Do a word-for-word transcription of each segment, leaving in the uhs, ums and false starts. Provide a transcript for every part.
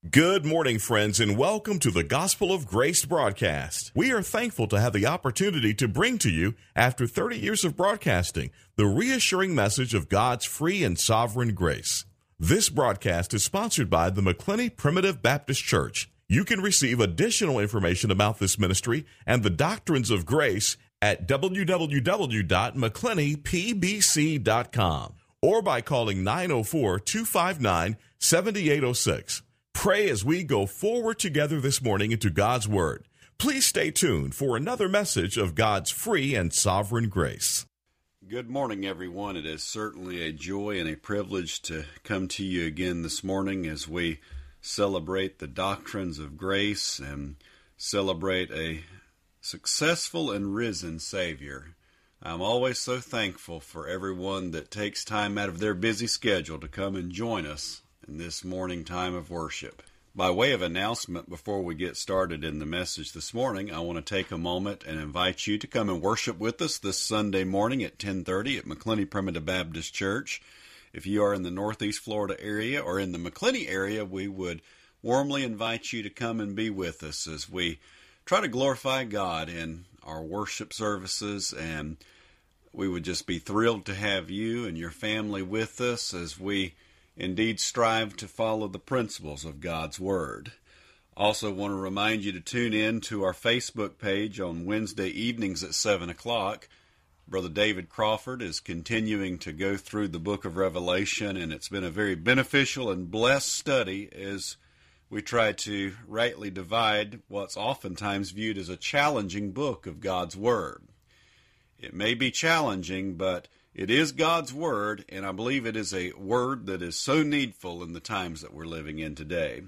Good morning, friends, and welcome to the Gospel of Grace broadcast. We are thankful to have the opportunity to bring to you, after thirty years of broadcasting, the reassuring message of God's free and sovereign grace. This broadcast is sponsored by the McClenny Primitive Baptist Church. You can receive additional information about this ministry and the doctrines of grace at w w w dot mcclenny p b c dot com or by calling nine oh four, two five nine, seven eight oh six. Pray as we go forward together this morning into God's Word. Please stay tuned for another message of God's free and sovereign grace. Good morning, everyone. It is certainly a joy and a privilege to come to you again this morning as we celebrate the doctrines of grace and celebrate a successful and risen Savior. I'm always so thankful for everyone that takes time out of their busy schedule to come and join us in this morning time of worship. By way of announcement, before we get started in the message this morning, I want to take a moment and invite you to come and worship with us this Sunday morning at ten thirty at McClenny Primitive Baptist Church. If you are in the Northeast Florida area or in the McClenny area, we would warmly invite you to come and be with us as we try to glorify God in our worship services, and we would just be thrilled to have you and your family with us as we indeed strive to follow the principles of God's Word. Also want to remind you to tune in to our Facebook page on Wednesday evenings at seven o'clock. Brother David Crawford is continuing to go through the book of Revelation, and it's been a very beneficial and blessed study as we try to rightly divide what's oftentimes viewed as a challenging book of God's Word. It may be challenging, but it is God's Word, and I believe it is a Word that is so needful in the times that we're living in today.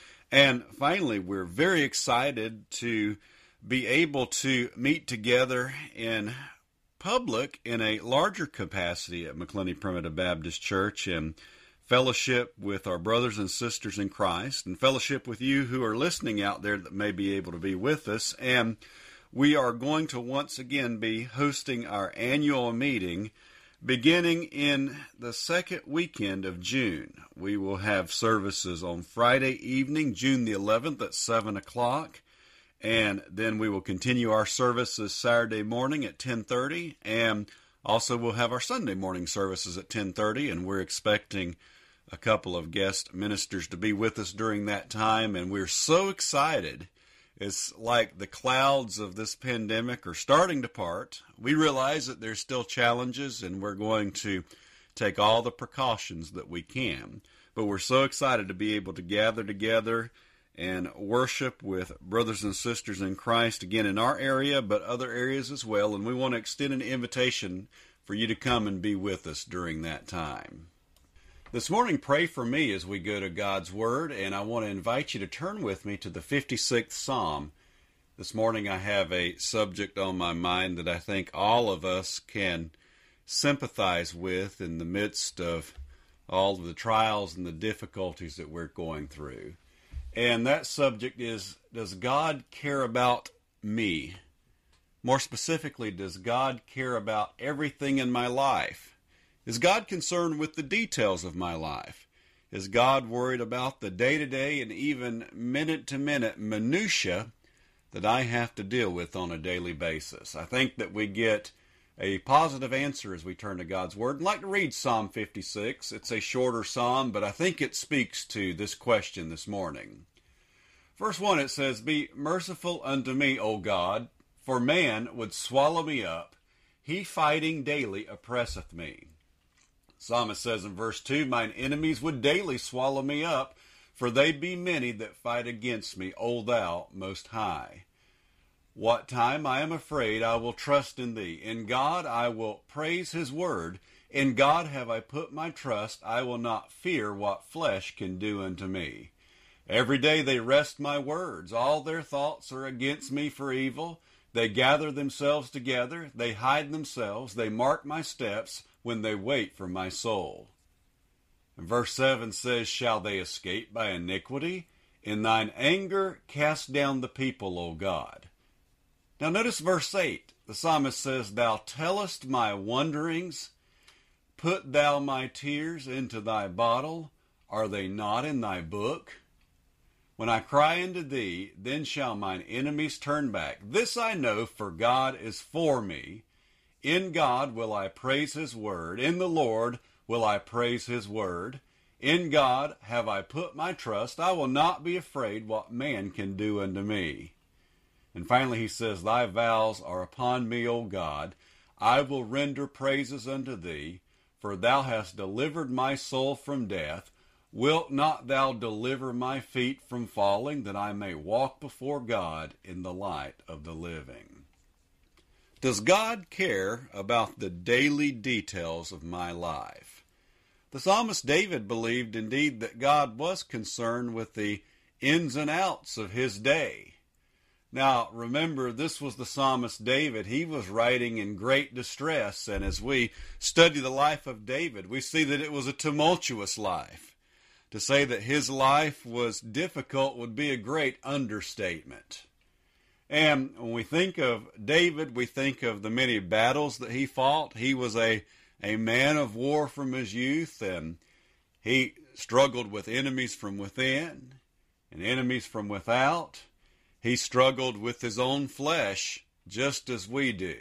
And finally, we're very excited to be able to meet together in public in a larger capacity at McClenny Primitive Baptist Church and fellowship with our brothers and sisters in Christ and fellowship with you who are listening out there that may be able to be with us. And we are going to once again be hosting our annual meeting beginning in the second weekend of June. We will have services on Friday evening, June the eleventh at seven o'clock, and then we will continue our services Saturday morning at ten thirty, and also we'll have our Sunday morning services at ten thirty, and we're expecting a couple of guest ministers to be with us during that time, and we're so excited. It's like the clouds of this pandemic are starting to part. We realize that there's still challenges, and we're going to take all the precautions that we can. But we're so excited to be able to gather together and worship with brothers and sisters in Christ, again, in our area, but other areas as well. And we want to extend an invitation for you to come and be with us during that time. This morning, pray for me as we go to God's Word, and I want to invite you to turn with me to the fifty-sixth Psalm. This morning I have a subject on my mind that I think all of us can sympathize with in the midst of all of the trials and the difficulties that we're going through. And that subject is, does God care about me? More specifically, does God care about everything in my life? Is God concerned with the details of my life? Is God worried about the day-to-day and even minute-to-minute minutia that I have to deal with on a daily basis? I think that we get a positive answer as we turn to God's Word. I'd like to read Psalm fifty-six. It's a shorter psalm, but I think it speaks to this question this morning. Verse one, it says, "Be merciful unto me, O God, for man would swallow me up. He fighting daily oppresseth me." Psalmist says in verse two, "Mine enemies would daily swallow me up, for they be many that fight against me, O thou most high. What time I am afraid, I will trust in thee. In God I will praise his word. In God have I put my trust. I will not fear what flesh can do unto me. Every day they wrest my words. All their thoughts are against me for evil. They gather themselves together. They hide themselves. They mark my steps when they wait for my soul." And verse seven says, "Shall they escape by iniquity? In thine anger cast down the people, O God." Now notice verse eight. The psalmist says, "Thou tellest my wanderings. Put thou my tears into thy bottle. Are they not in thy book?" When I cry unto thee, then shall mine enemies turn back. This I know, for God is for me. In God will I praise his word. In the Lord will I praise his word. In God have I put my trust. I will not be afraid what man can do unto me. And finally he says, thy vows are upon me, O God. I will render praises unto thee, for thou hast delivered my soul from death. Wilt not thou deliver my feet from falling, that I may walk before God in the light of the living? Does God care about the daily details of my life? The psalmist David believed indeed that God was concerned with the ins and outs of his day. Now, remember, this was the psalmist David. He was writing in great distress, and as we study the life of David, we see that it was a tumultuous life. To say that his life was difficult would be a great understatement. And when we think of David, we think of the many battles that he fought. He was a, a man of war from his youth, and he struggled with enemies from within and enemies from without. He struggled with his own flesh, just as we do.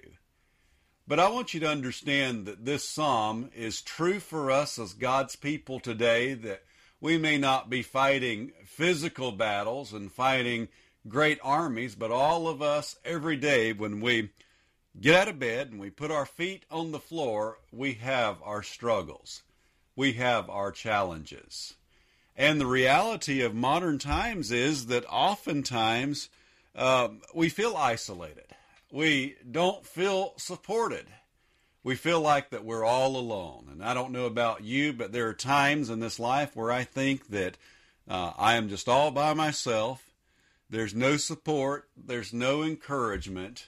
But I want you to understand that this psalm is true for us as God's people today, that we may not be fighting physical battles and fighting great armies, but all of us every day when we get out of bed and we put our feet on the floor, we have our struggles. We have our challenges. And the reality of modern times is that oftentimes um, we feel isolated. We don't feel supported. We feel like that we're all alone. And I don't know about you, but there are times in this life where I think that uh, I am just all by myself. There's no support. There's no encouragement.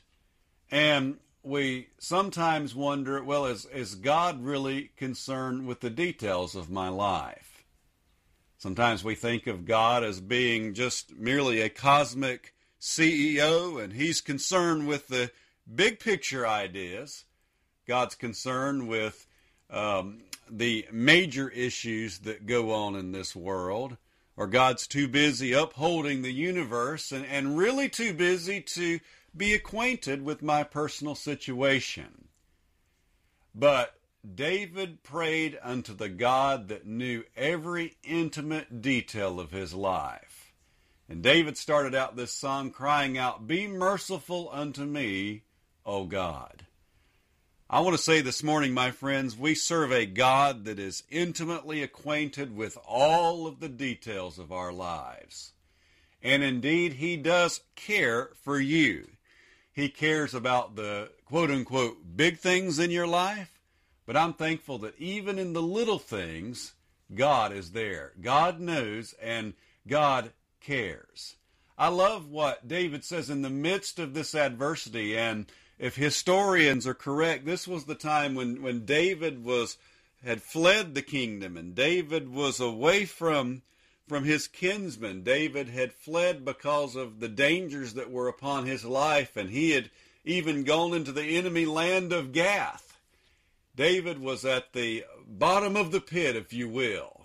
And we sometimes wonder, well, is, is God really concerned with the details of my life? Sometimes we think of God as being just merely a cosmic C E O, and he's concerned with the big picture ideas. God's concerned with um, the major issues that go on in this world. Or God's too busy upholding the universe and, and really too busy to be acquainted with my personal situation. But David prayed unto the God that knew every intimate detail of his life. And David started out this song crying out, be merciful unto me, O God. I want to say this morning, my friends, we serve a God that is intimately acquainted with all of the details of our lives. And indeed, he does care for you. He cares about the quote-unquote big things in your life, but I'm thankful that even in the little things, God is there. God knows and God cares. I love what David says in the midst of this adversity, and if historians are correct, this was the time when, when David was had fled the kingdom, and David was away from, from his kinsmen. David had fled because of the dangers that were upon his life, and he had even gone into the enemy land of Gath. David was at the bottom of the pit, if you will.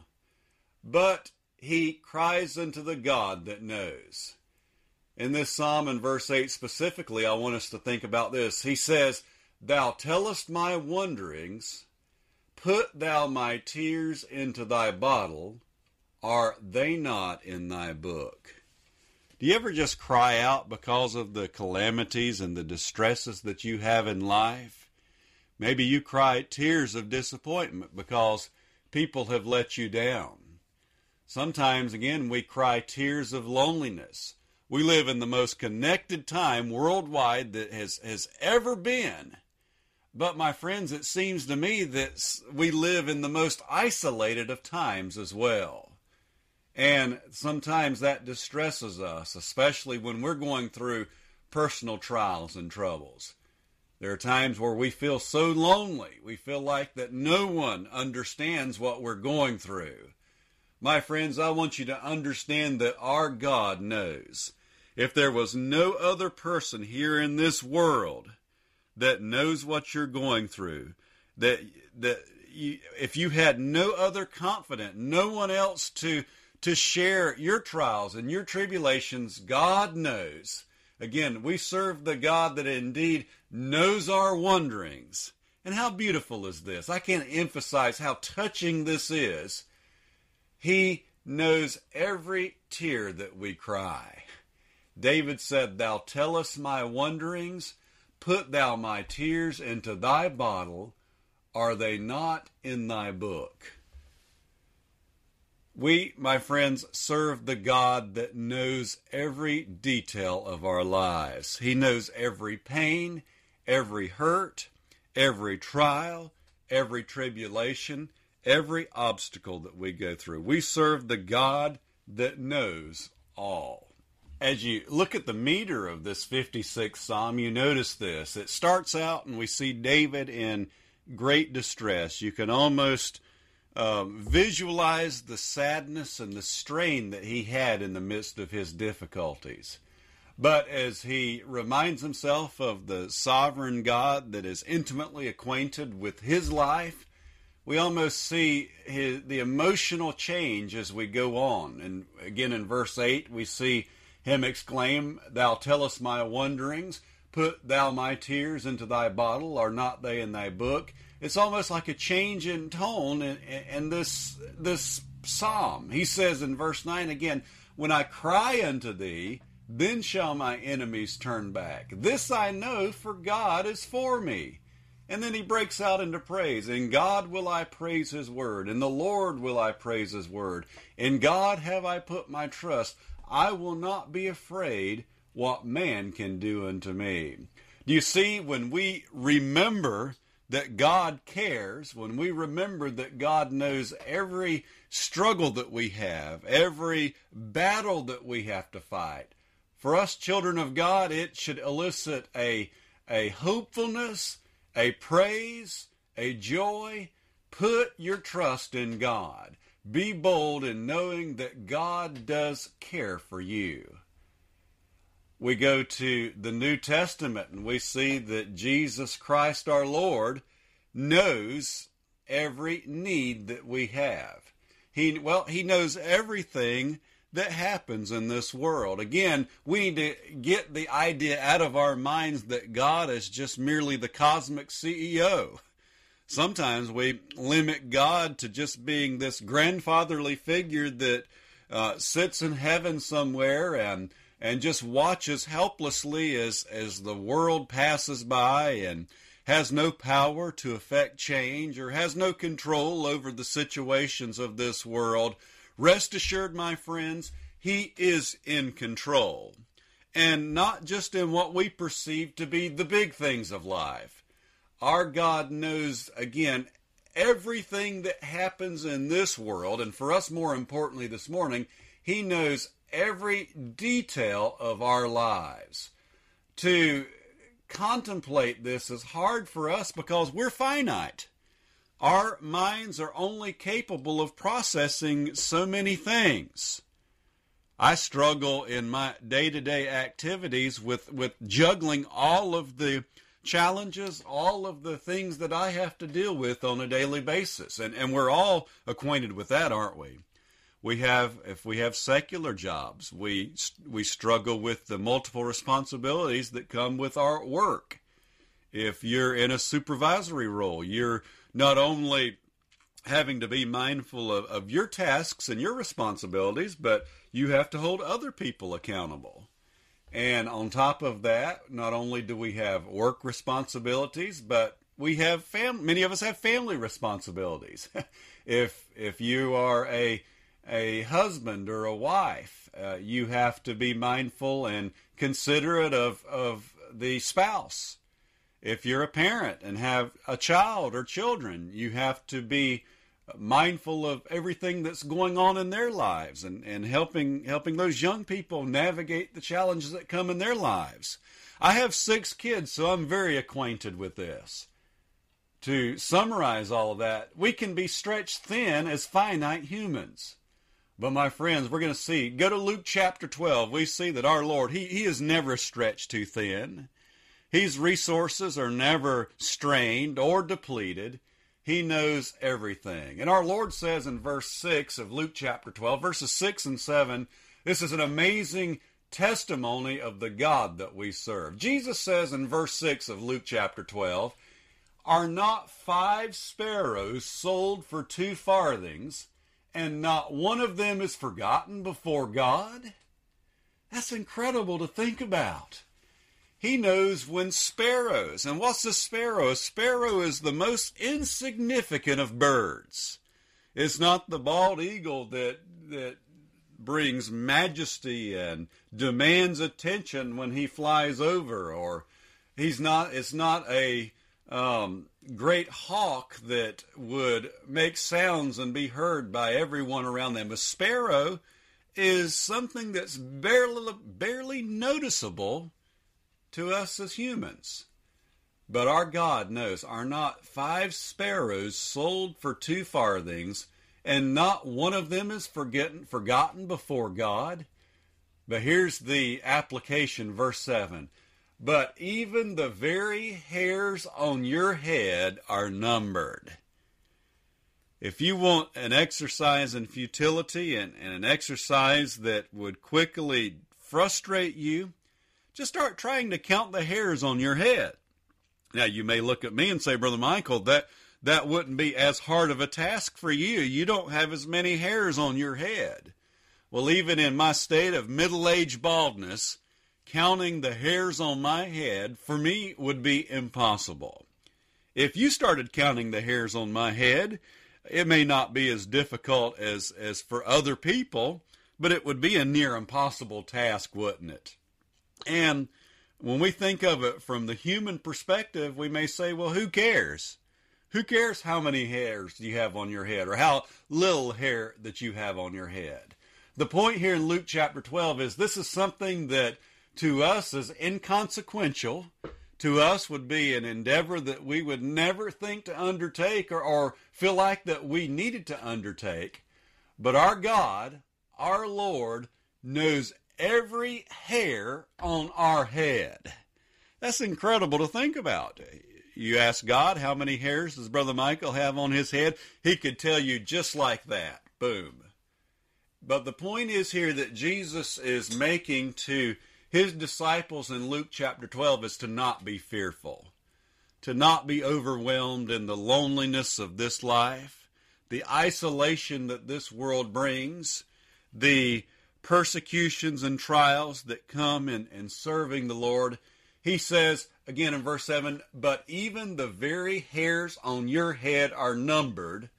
But he cries unto the God that knows. In this psalm, in verse eight specifically, I want us to think about this. He says, thou tellest my wanderings, put thou my tears into thy bottle, are they not in thy book? Do you ever just cry out because of the calamities and the distresses that you have in life? Maybe you cry tears of disappointment because people have let you down. Sometimes, again, we cry tears of loneliness. We live in the most connected time worldwide that has, has ever been. But, my friends, it seems to me that we live in the most isolated of times as well. And sometimes that distresses us, especially when we're going through personal trials and troubles. There are times where we feel so lonely. We feel like that no one understands what we're going through. My friends, I want you to understand that our God knows. If there was no other person here in this world that knows what you're going through, that that you, if you had no other confidant, no one else to to share your trials and your tribulations. God knows. Again, we serve the God that indeed knows our wanderings. And how beautiful is this? I can't emphasize how touching this is. He knows every tear that we cry. David said, "Thou tellest my wanderings, put thou my tears into thy bottle, are they not in thy book?" We, my friends, serve the God that knows every detail of our lives. He knows every pain, every hurt, every trial, every tribulation, every obstacle that we go through. We serve the God that knows all. As you look at the meter of this fifty-sixth Psalm, you notice this. It starts out and we see David in great distress. You can almost um, visualize the sadness and the strain that he had in the midst of his difficulties. But as he reminds himself of the sovereign God that is intimately acquainted with his life, we almost see his, the emotional change as we go on. And again in verse eight, we see him exclaim, "Thou tellest my wanderings, put thou my tears into thy bottle, are not they in thy book?" It's almost like a change in tone in, in this, this psalm. He says in verse nine again, "When I cry unto thee, then shall my enemies turn back. This I know, for God is for me." And then he breaks out into praise. "In God will I praise his word. In the Lord will I praise his word. In God have I put my trust. I will not be afraid what man can do unto me." Do you see, when we remember that God cares, when we remember that God knows every struggle that we have, every battle that we have to fight, for us children of God, it should elicit a, a hopefulness, a praise, a joy. Put your trust in God. Be bold in knowing that God does care for you. We go to the New Testament and we see that Jesus Christ our Lord knows every need that we have. He, well, he knows everything that happens in this world. Again, we need to get the idea out of our minds that God is just merely the cosmic C E O. Sometimes we limit God to just being this grandfatherly figure that uh, sits in heaven somewhere and and just watches helplessly as, as the world passes by and has no power to effect change or has no control over the situations of this world. Rest assured, my friends, he is in control. And not just in what we perceive to be the big things of life. Our God knows, again, everything that happens in this world, and for us more importantly this morning, he knows every detail of our lives. To contemplate this is hard for us because we're finite. Our minds are only capable of processing so many things. I struggle in my day-to-day activities with, with juggling all of the challenges, all of the things that I have to deal with on a daily basis. And, and we're all acquainted with that, aren't we? We have, if we have secular jobs, we we struggle with the multiple responsibilities that come with our work. If you're in a supervisory role, you're not only having to be mindful of, of your tasks and your responsibilities, but you have to hold other people accountable. And on top of that, not only do we have work responsibilities, but we have fam- many of us have family responsibilities. if if you are a a husband or a wife, uh, you have to be mindful and considerate of, of the spouse. If you're a parent and have a child or children, you have to be mindful of everything that's going on in their lives and, and helping helping those young people navigate the challenges that come in their lives. I have six kids, so I'm very acquainted with this. To summarize all of that, we can be stretched thin as finite humans. But my friends, we're going to see, go to Luke chapter twelve, we see that our Lord, he, he is never stretched too thin. His resources are never strained or depleted. He knows everything. And our Lord says in verse six of Luke chapter twelve, verses six and seven, this is an amazing testimony of the God that we serve. Jesus says in verse six of Luke chapter twelve, "Are not five sparrows sold for two farthings, and not one of them is forgotten before God?" That's incredible to think about. He knows when sparrows, and what's a sparrow? A sparrow is the most insignificant of birds. It's not the bald eagle that that brings majesty and demands attention when he flies over, or he's not. It's not a um, great hawk that would make sounds and be heard by everyone around them. A sparrow is something that's barely barely noticeable to us as humans. But our God knows, are not five sparrows sold for two farthings, and not one of them is forgotten, forgotten before God? But here's the application, verse seven. But even the very hairs on your head are numbered. If you want an exercise in futility and, and an exercise that would quickly frustrate you, just start trying to count the hairs on your head. Now, you may look at me and say, Brother Michael, that, that wouldn't be as hard of a task for you. You don't have as many hairs on your head. Well, even in my state of middle-aged baldness, counting the hairs on my head, for me, would be impossible. If you started counting the hairs on my head, it may not be as difficult as, as for other people, but it would be a near impossible task, wouldn't it? And when we think of it from the human perspective, we may say, well, who cares? Who cares how many hairs you have on your head, or how little hair that you have on your head? The point here in Luke chapter twelve is this is something that to us is inconsequential. To us would be an endeavor that we would never think to undertake, or, or feel like that we needed to undertake. But our God, our Lord, knows every hair on our head. That's incredible to think about. You ask God, how many hairs does Brother Michael have on his head? He could tell you just like that. Boom. But the point is here that Jesus is making to his disciples in Luke chapter twelve is to not be fearful, to not be overwhelmed in the loneliness of this life, the isolation that this world brings, the persecutions and trials that come in, in serving the Lord. He says, again in verse seven, but even the very hairs on your head are numbered.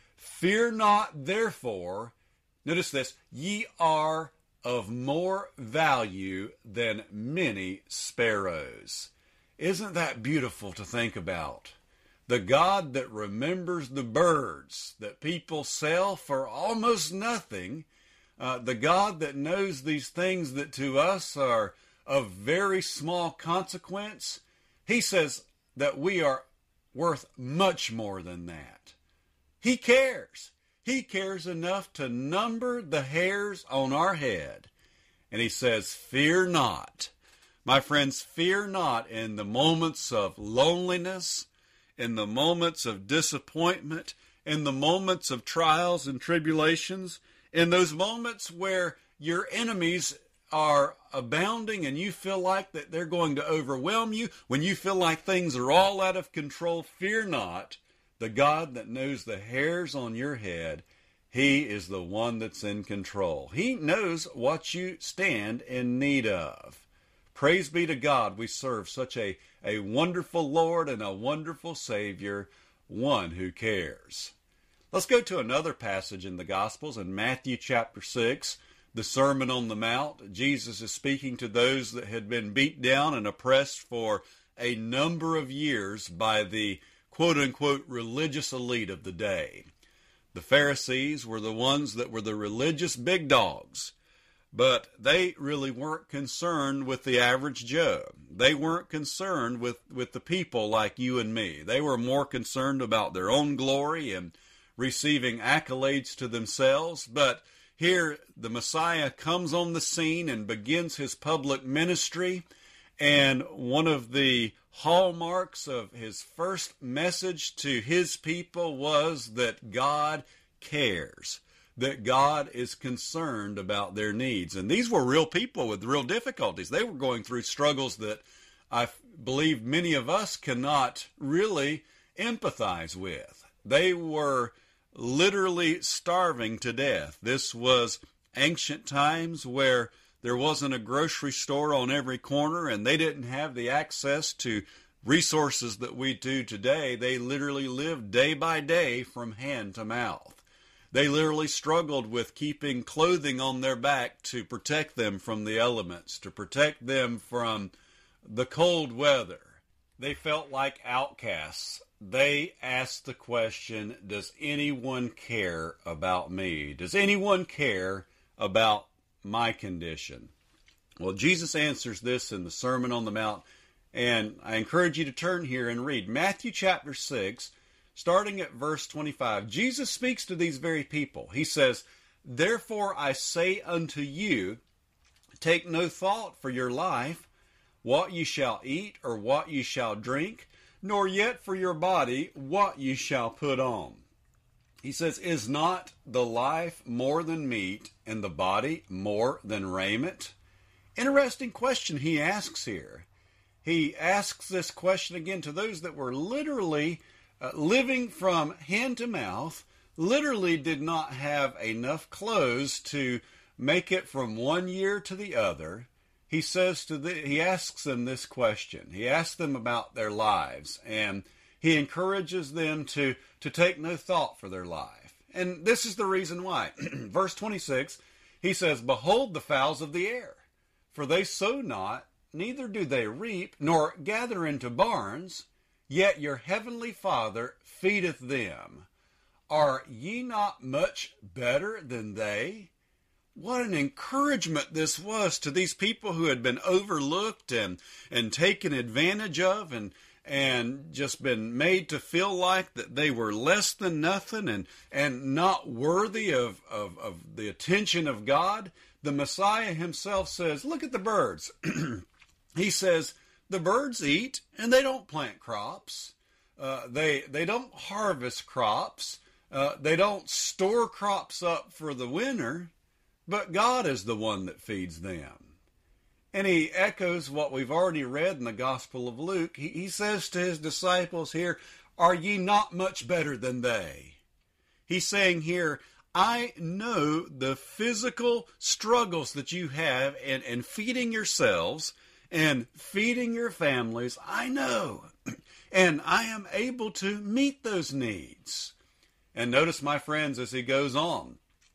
Fear not, therefore, notice this, ye are of more value than many sparrows. Isn't that beautiful to think about? The God that remembers the birds that people sell for almost nothing, Uh, the God that knows these things that to us are of very small consequence, he says that we are worth much more than that. He cares. He cares enough to number the hairs on our head. And he says, fear not. My friends, fear not in the moments of loneliness, in the moments of disappointment, in the moments of trials and tribulations, in those moments where your enemies are abounding and you feel like that they're going to overwhelm you, when you feel like things are all out of control, fear not. The God that knows the hairs on your head, he is the one that's in control. He knows what you stand in need of. Praise be to God, we serve such a, a wonderful Lord and a wonderful Savior, one who cares. Let's go to another passage in the Gospels in Matthew chapter six, the Sermon on the Mount. Jesus is speaking to those that had been beat down and oppressed for a number of years by the quote-unquote religious elite of the day. The Pharisees were the ones that were the religious big dogs, but they really weren't concerned with the average Joe. They weren't concerned with, with the people like you and me. They were more concerned about their own glory and receiving accolades to themselves. But here the Messiah comes on the scene and begins his public ministry, And one of the hallmarks of his first message to his people was that God cares, that God is concerned about their needs. And these were real people with real difficulties. They were going through struggles that I believe many of us cannot really empathize with. They were literally starving to death. This was ancient times where there wasn't a grocery store on every corner, and they didn't have the access to resources that we do today. They literally lived day by day from hand to mouth. They literally struggled with keeping clothing on their back to protect them from the elements, to protect them from the cold weather. They felt like outcasts. They asked the question, does anyone care about me? Does anyone care about my condition? Well, Jesus answers this in the Sermon on the Mount, and I encourage you to turn here and read Matthew chapter six, starting at verse twenty-five. Jesus speaks to these very people. He says, "Therefore I say unto you, take no thought for your life, what ye shall eat or what ye shall drink, nor yet for your body what ye shall put on." He says, "Is not the life more than meat, and the body more than raiment?" Interesting question he asks here. He asks this question again to those that were literally uh, living from hand to mouth, literally did not have enough clothes to make it from one year to the other. He says to the, he asks them this question. He asks them about their lives, and he encourages them to, to take no thought for their life. And this is the reason why. Verse twenty-six, he says, "Behold the fowls of the air, for they sow not, neither do they reap, nor gather into barns, yet your heavenly Father feedeth them. Are ye not much better than they?" What an encouragement this was to these people who had been overlooked and, and taken advantage of, and and just been made to feel like that they were less than nothing and, and not worthy of, of, of the attention of God. The Messiah himself says, look at the birds. He says, the birds eat and they don't plant crops. Uh, they, they don't harvest crops. Uh, they don't store crops up for the winter, but God is the one that feeds them. And he echoes what we've already read in the Gospel of Luke. He, he says to his disciples here, "Are ye not much better than they?" He's saying here, I know the physical struggles that you have in, in feeding yourselves and feeding your families. I know. And I am able to meet those needs. And notice, my friends, as he goes on,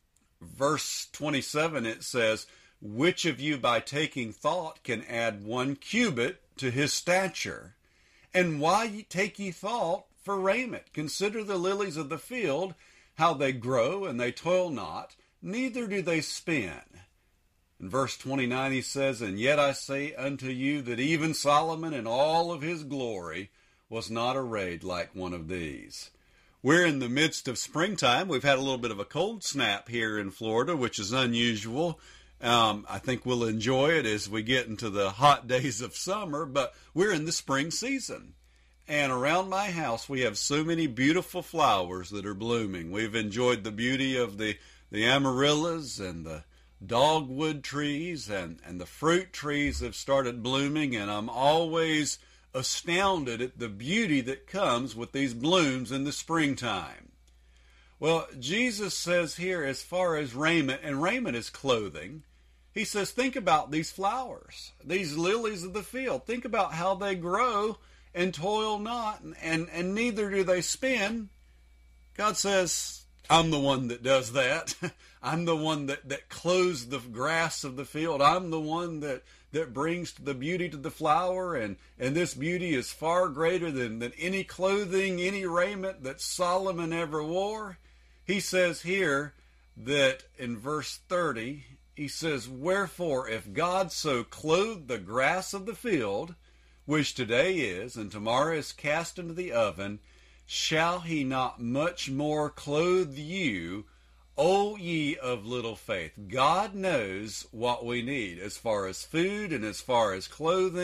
verse twenty-seven, it says, "Which of you by taking thought can add one cubit to his stature? And why take ye thought for raiment? Consider the lilies of the field, how they grow, and they toil not, neither do they spin." In verse twenty-nine he says, "And yet I say unto you that even Solomon in all of his glory was not arrayed like one of these." We're in the midst of springtime. We've had a little bit of a cold snap here in Florida, which is unusual. Um, I think we'll enjoy it as we get into the hot days of summer, but we're in the spring season. And around my house, we have so many beautiful flowers that are blooming. We've enjoyed the beauty of the, the amaryllis and the dogwood trees, and, and the fruit trees have started blooming, and I'm always astounded at the beauty that comes with these blooms in the springtime. Well, Jesus says here, as far as raiment, and raiment is clothing, he says, think about these flowers, these lilies of the field. Think about how they grow and toil not, and, and, and neither do they spin. God says, I'm the one that does that. I'm the one that, that clothes the grass of the field. I'm the one that, that brings the beauty to the flower, and, and this beauty is far greater than, than any clothing, any raiment that Solomon ever wore. He says here that in verse thirty, he says, "Wherefore, if God so clothed the grass of the field, which today is, and tomorrow is cast into the oven, shall he not much more clothe you, O ye of little faith?" God knows what we need as far as food and as far as clothing.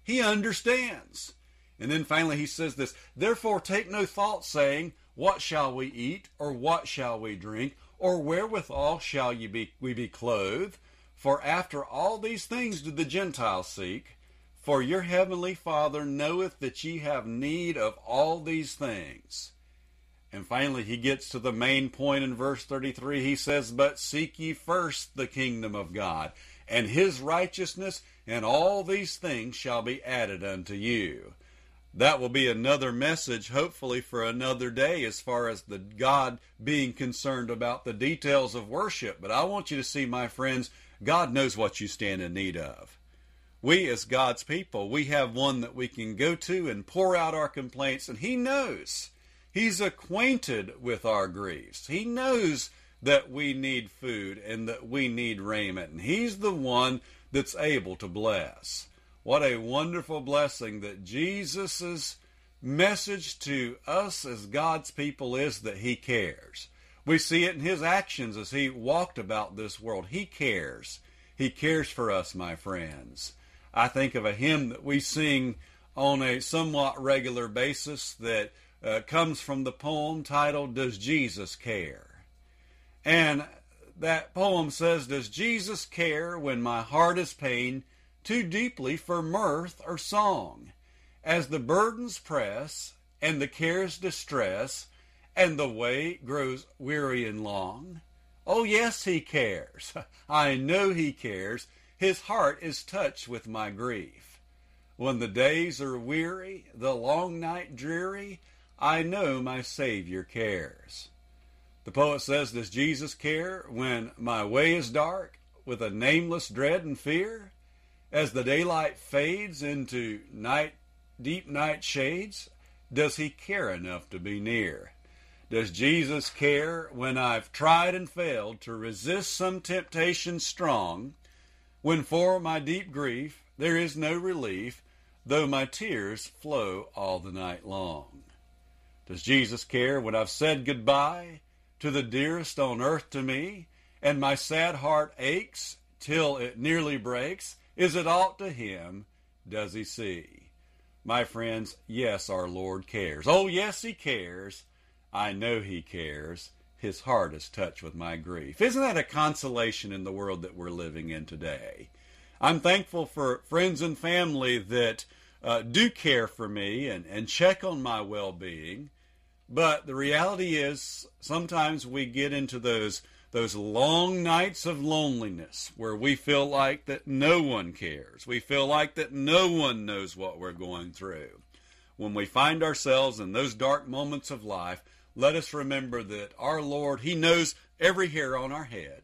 He understands. And then finally he says this, therefore take no thought saying, what shall we eat, or what shall we drink, or wherewithal shall ye be, we be clothed? For after all these things do the Gentiles seek. For your heavenly Father knoweth that ye have need of all these things. And finally he gets to the main point in verse thirty-three. He says, but seek ye first the kingdom of God, and his righteousness, and all these things shall be added unto you. That will be another message, hopefully, for another day as far as the God being concerned about the details of worship. But I want you to see, my friends, God knows what you stand in need of. We, as God's people, we have one that we can go to and pour out our complaints, and he knows. He's acquainted with our griefs. He knows that we need food and that we need raiment, and he's the one that's able to bless. What a wonderful blessing that Jesus' message to us as God's people is that he cares. We see it in his actions as he walked about this world. He cares. He cares for us, my friends. I think of a hymn that we sing on a somewhat regular basis that uh, comes from the poem titled, Does Jesus Care? And that poem says, does Jesus care when my heart is pained too deeply for mirth or song? As the burdens press, and the cares distress, and the way grows weary and long. Oh yes, he cares. I know he cares. His heart is touched with my grief. When the days are weary, the long night dreary, I know my Savior cares. The poet says, does Jesus care when my way is dark, with a nameless dread and fear? As the daylight fades into night, deep night shades, does he care enough to be near? Does Jesus care when I've tried and failed to resist some temptation strong, when for my deep grief there is no relief, though my tears flow all the night long? Does Jesus care when I've said goodbye to the dearest on earth to me, and my sad heart aches till it nearly breaks? Is it aught to him does he see? My friends, yes, our Lord cares. Oh, yes, he cares. I know he cares. His heart is touched with my grief. Isn't that a consolation in the world that we're living in today? I'm thankful for friends and family that uh, do care for me and, and check on my well-being. But the reality is sometimes we get into those Those long nights of loneliness where we feel like that no one cares. We feel like that no one knows what we're going through. When we find ourselves in those dark moments of life, let us remember that our Lord, he knows every hair on our head.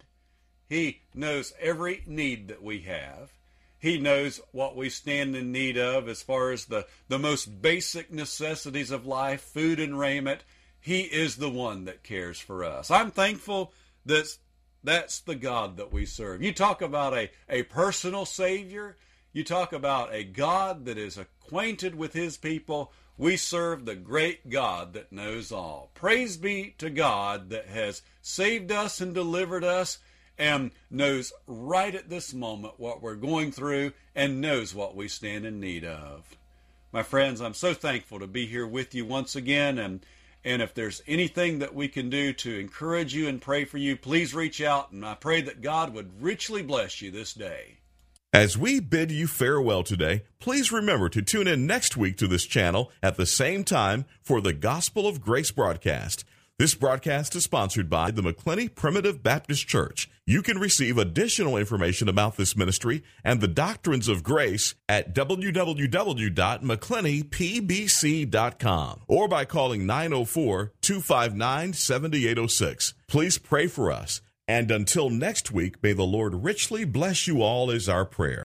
He knows every need that we have. He knows what we stand in need of as far as the, the most basic necessities of life, food and raiment. He is the one that cares for us. I'm thankful That's, that's the God that we serve. You talk about a, a personal Savior. You talk about a God that is acquainted with his people. We serve the great God that knows all. Praise be to God that has saved us and delivered us and knows right at this moment what we're going through and knows what we stand in need of. My friends, I'm so thankful to be here with you once again, and And if there's anything that we can do to encourage you and pray for you, please reach out, and I pray that God would richly bless you this day. As we bid you farewell today, please remember to tune in next week to this channel at the same time for the Gospel of Grace broadcast. This broadcast is sponsored by the McClenny Primitive Baptist Church. You can receive additional information about this ministry and the doctrines of grace at w w w dot mcclenny p b c dot com or by calling nine oh four, two five nine, seven eight oh six. Please pray for us. And until next week, may the Lord richly bless you all is our prayer.